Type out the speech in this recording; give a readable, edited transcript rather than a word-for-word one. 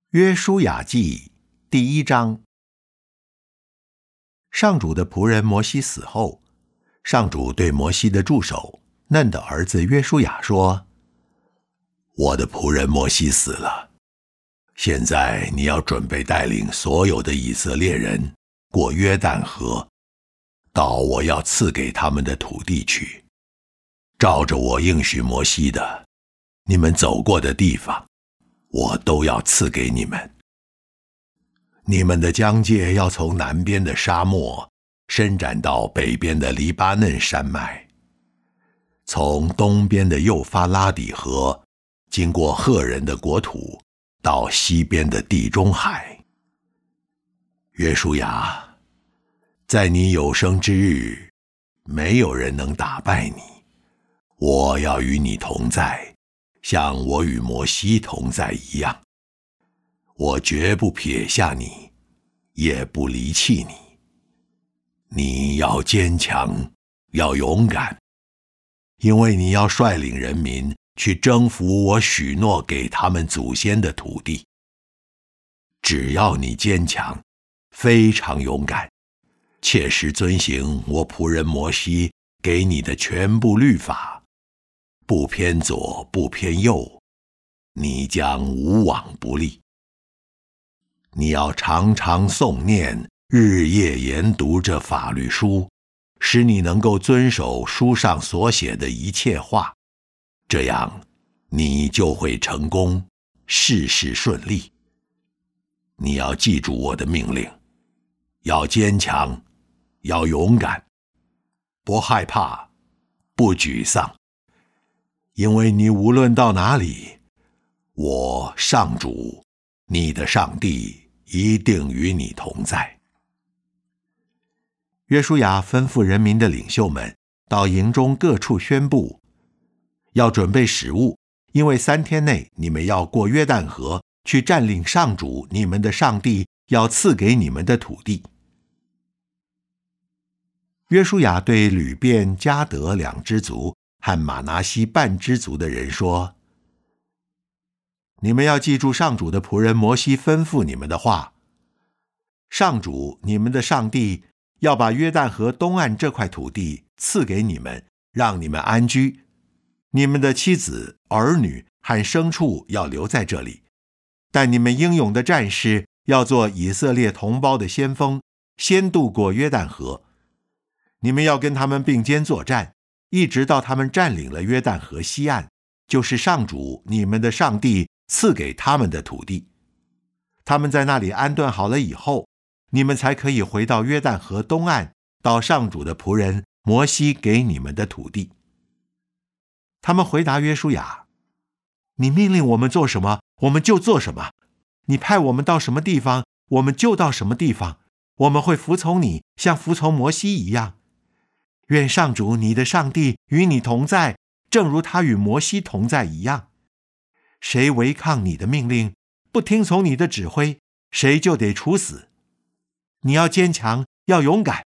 约书亚记第1章。上主的仆人摩西死后，上主对摩西的助手嫩的儿子约书亚说：我的仆人摩西死了，现在你要准备带领所有的以色列人过约旦河，到我要赐给他们的土地去，照着我应许摩西的，你们走过的地方我都要赐给你们。你们的疆界要从南边的沙漠伸展到北边的黎巴嫩山脉，从东边的幼发拉底河经过赫人的国土，到西边的地中海。约书亚，在你有生之日，没有人能打败你，我要与你同在，像我与摩西同在一样。我绝不撇下你，也不离弃你。你要坚强，要勇敢，因为你要率领人民去征服我许诺给他们祖先的土地。只要你坚强，非常勇敢，切实遵行我仆人摩西给你的全部律法，不偏左，不偏右，你将无往不利。你要常常诵念，日夜研读这法律书，使你能够遵守书上所写的一切话，这样你就会成功，事事顺利。你要记住我的命令，要坚强，要勇敢，不害怕，不沮丧，因为你无论到哪里，我上主你的上帝一定与你同在。约书亚吩咐人民的领袖们到营中各处宣布，要准备食物，因为3天内你们要过约旦河，去占领上主你们的上帝要赐给你们的土地。约书亚对吕便、迦得2支族和玛拿西半支族的人说：你们要记住上主的仆人摩西吩咐你们的话，上主你们的上帝要把约旦河东岸这块土地赐给你们，让你们安居。你们的妻子、儿女和牲畜要留在这里，但你们英勇的战士要做以色列同胞的先锋，先渡过约旦河。你们要跟他们并肩作战，一直到他们占领了约旦河西岸，就是上主你们的上帝赐给他们的土地。他们在那里安顿好了以后，你们才可以回到约旦河东岸，到上主的仆人摩西给你们的土地。他们回答约书亚：你命令我们做什么，我们就做什么；你派我们到什么地方，我们就到什么地方。我们会服从你，像服从摩西一样。愿上主你的上帝与你同在，正如他与摩西同在一样。谁违抗你的命令，不听从你的指挥，谁就得处死。你要坚强，要勇敢，